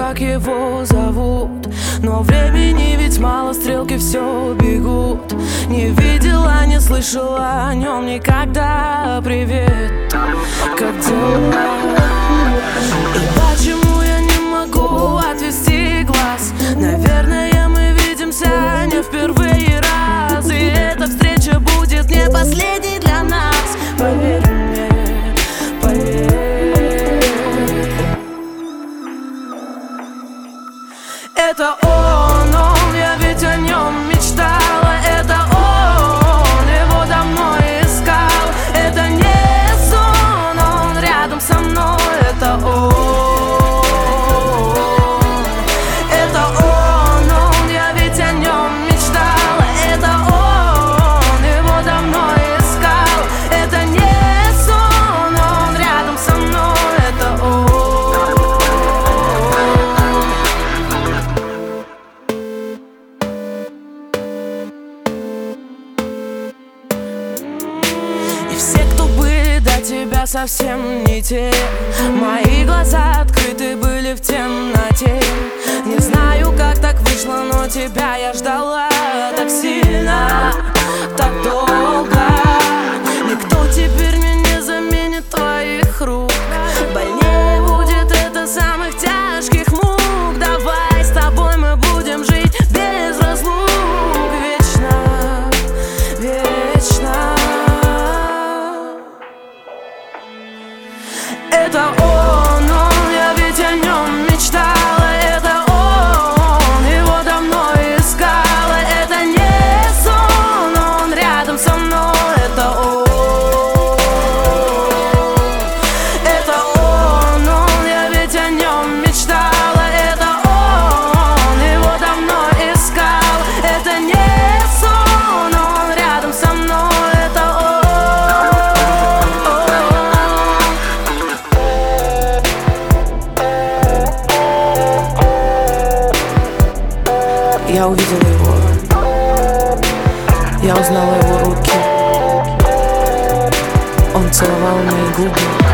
как его зовут, но времени ведь мало, стрелки все бегут. Не видела, не слышала о нем никогда. Привет, как дела? И почему я не могу отвести глаз? Наверное, мы видимся не в первый раз, и эта встреча будет не последней для нас. Поверь мне, поверь. Это он, я ведь о нем мечтала. Это он, его давно искал. Это не сон, он рядом со мной. Это он, я ведь о нем мечтала. Это он, его давно искал. Это не сон, он рядом со мной. Это он. И все, кто были до тебя, совсем не те. Мои глаза открыты были в темноте. Не знаю, как так вышло, но тебя я ждала так сильно, так долго. Никто теперь меня не заменит твоих рук. Больнее будет это самых тяжких мук. Давай с тобой мы будем жить без разлук. Вечно, вечно. Это он, я ведь о нем мечтала. Это он, его давно искала. Это не сон, он рядом со мной. Это он, я ведь о нем мечтала. Это он, его давно искал. Это не сон, он рядом со мной. Это он. Я увидела его, я узнала его руки. Он целовал мои губы.